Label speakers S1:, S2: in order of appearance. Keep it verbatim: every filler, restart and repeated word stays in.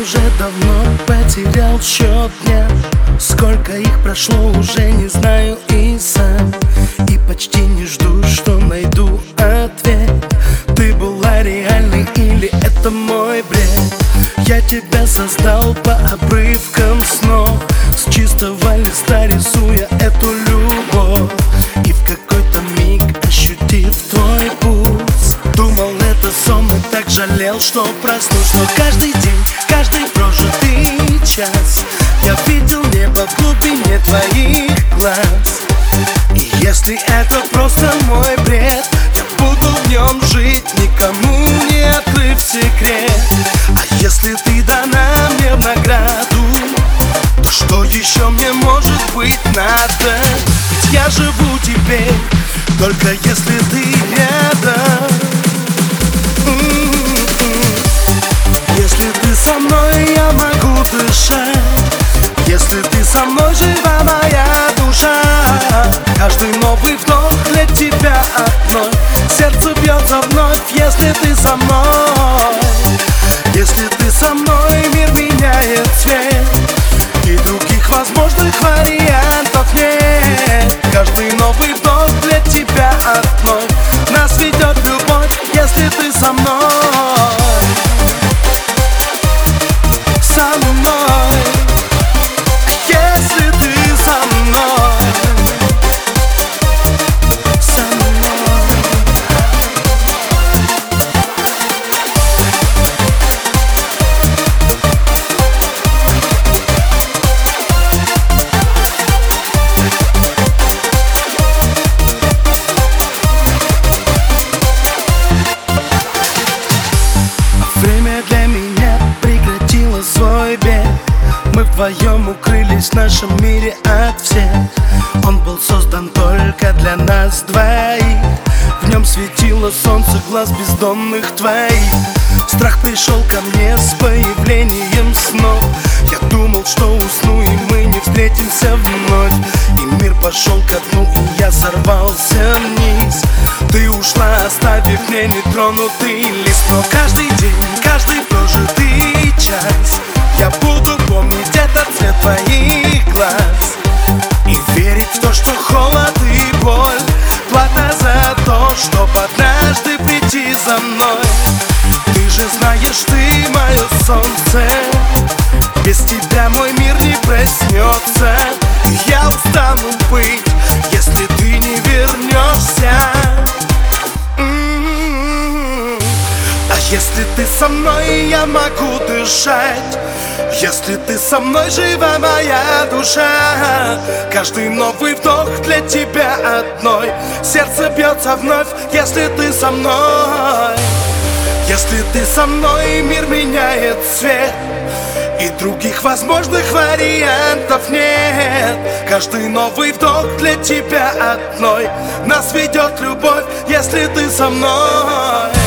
S1: уже давно потерял счет дня. Сколько их прошло, уже не знаю и сам. И почти не жду, что найду ответ. Ты была реальной или это мой бред? Я тебя создал по обрывкам снов, с чистого листа рисуя эту любовь. И в какой-то миг, ощутив твой пульс, думал, это сон, и так жалел, что проснусь. Но каждый день, каждый прожитый час я видел небо в глубине твоих глаз. И если это просто мой бред, я буду в нем жить, никому не открыв секрет. А если ты дана мне в награду, то что еще мне может быть надо? Ведь я живу теперь, только если ты рядом. Если ты со мной, я могу дышать. Если ты со мной, жива моя душа. Каждый новый вдох для тебя одной. Сердце бьется вновь, если ты со мной. Если ты со мной, мир меняет цвет, и других возможных вариантов нет. Каждый новый вдох для тебя одной. Нас ведет любовь, если ты со мной. Со мной. Если ты со мной. Со мной. Время для меня прекратило свой бег. Мы вдвоем укрылись в нашем мире от всех. Он был создан только для нас двоих. В нем светило солнце глаз бездомных твоих. Страх пришел ко мне с появлением снов. Я думал, что усну, и мы не встретимся вновь. И мир пошел ко дну, и я сорвался вниз. Ты ушла, оставив мне нетронутый лист. Но каждый день, каждый прожитый час я буду помнить этот цвет твоих глаз и верить в то, что холод и боль плата за то, чтоб однажды прийти за мной. Ты же знаешь, ты мое солнце. Без тебя мой мир не проснется. И я устану быть, если ты не вернешься. А если ты со мной, я могу дышать. Если ты со мной, жива моя душа. Каждый новый вдох для тебя одной. Сердце бьется вновь, если ты со мной. Если ты со мной, мир меняет цвет, и других возможных вариантов нет. Каждый новый вдох для тебя одной. Нас ведет любовь, если ты со мной.